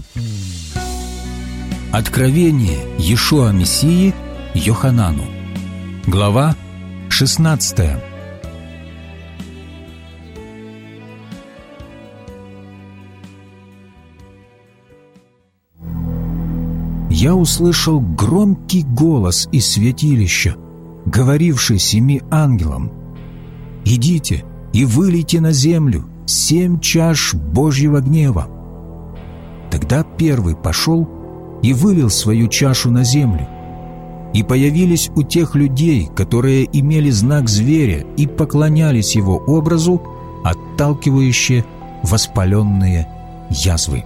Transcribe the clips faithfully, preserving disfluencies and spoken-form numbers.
Откровение Иешуа Мессии Йоханану. Глава шестнадцатая. Я услышал громкий голос из святилища, говоривший семи ангелам: «Идите и вылейте на землю семь чаш Божьего гнева». Тогда первый пошел и вылил свою чашу на землю. И появились у тех людей, которые имели знак зверя и поклонялись его образу, отталкивающие воспаленные язвы.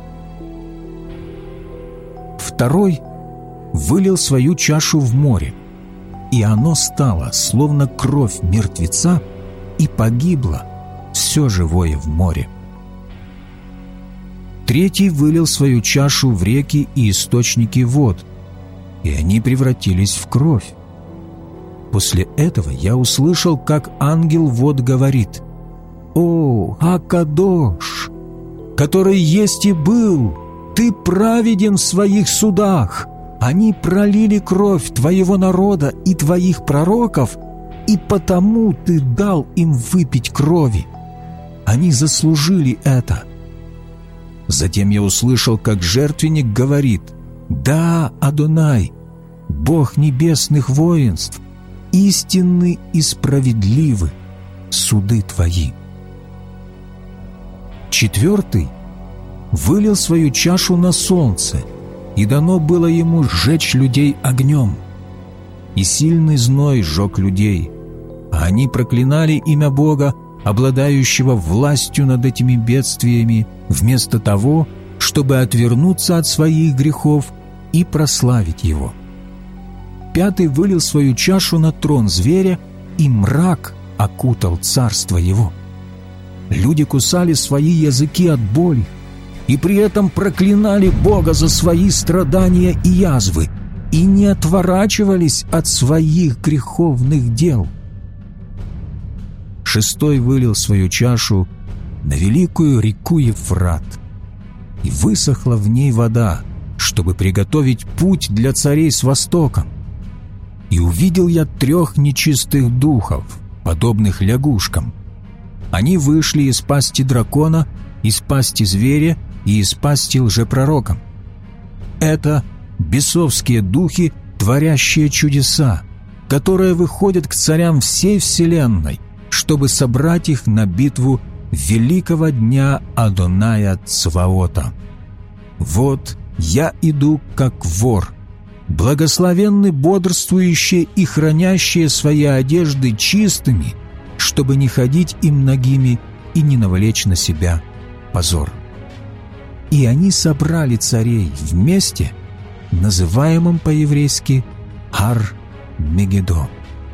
Второй вылил свою чашу в море, и оно стало словно кровь мертвеца, и погибло все живое в море. Третий вылил свою чашу в реки и источники вод, и они превратились в кровь. После этого я услышал, как ангел вод говорит: «О, Акадош, который есть и был, ты праведен в своих судах. Они пролили кровь твоего народа и твоих пророков, и потому ты дал им выпить крови. Они заслужили это». Затем я услышал, как жертвенник говорит: «Да, Адонай, Бог небесных воинств, истинны и справедливы суды твои». Четвертый вылил свою чашу на солнце, и дано было ему сжечь людей огнем. И сильный зной сжег людей, а они проклинали имя Бога, обладающего властью над этими бедствиями, вместо того, чтобы отвернуться от своих грехов и прославить Его. Пятый вылил свою чашу на трон зверя, и мрак окутал царство его. Люди кусали свои языки от боли, и при этом проклинали Бога за свои страдания и язвы, и не отворачивались от своих греховных дел. Шестой вылил свою чашу на великую реку Ефрат, и высохла в ней вода, чтобы приготовить путь для царей с востока. И увидел я трех нечистых духов, подобных лягушкам. Они вышли из пасти дракона, из пасти зверя и из пасти лжепророка. Это бесовские духи, творящие чудеса, которые выходят к царям всей вселенной, чтобы собрать их на битву великого дня Адоная Цваота. Вот я иду как вор, благословенны бодрствующие и хранящие свои одежды чистыми, чтобы не ходить им нагими и не навлечь на себя позор. И они собрали царей в месте, называемом по-еврейски Ар-Мегидо.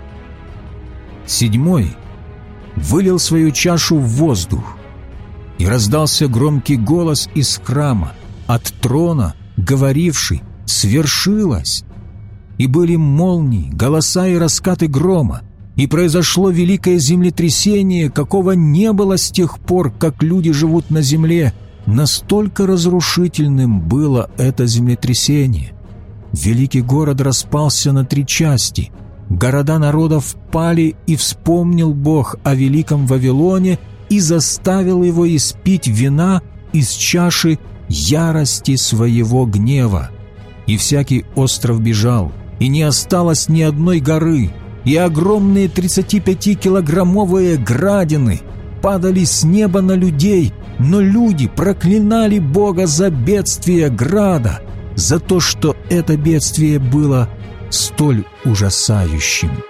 Седьмой вылил свою чашу в воздух, и раздался громкий голос из храма, от трона, говоривший: «Свершилось!» И были молнии, голоса и раскаты грома, и произошло великое землетрясение, какого не было с тех пор, как люди живут на земле. Настолько разрушительным было это землетрясение. Великий город распался на три части. Города народов пали, и вспомнил Бог о великом Вавилоне и заставил его испить вина из чаши ярости своего гнева. И всякий остров бежал, и не осталось ни одной горы, и огромные тридцатипятикилограммовые градины падали с неба на людей, но люди проклинали Бога за бедствие града, за то, что это бедствие было столь ужасающим.